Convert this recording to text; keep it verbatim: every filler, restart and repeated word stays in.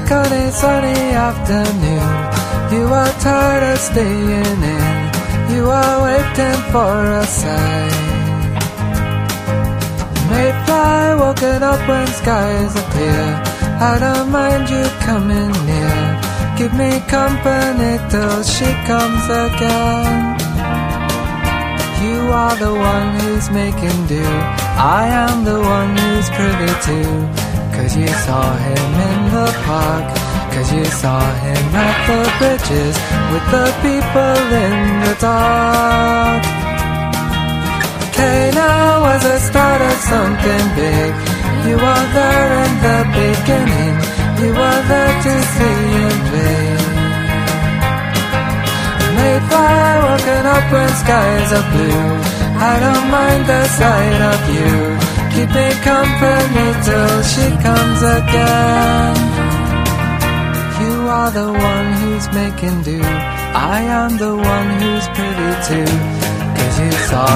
on a sunny afternoon. You are tired of staying in. You are waiting for a sign. Mayfly woken up when skies are clear. I don't mind you coming near. Give me company till she comes again. You are the one who's making do. I am the one who's privy to. Cause you saw him in the park. Cause you saw him at the bridges with the people in the dark. Cana was the start of something big. You were there in the beginning. You were there to see him play. Mayfly woken up when skies are blue. I don't mind the sight of you. Keep me company till she comes again. You are the one who's making do. I am the one who's privy to. Cause you saw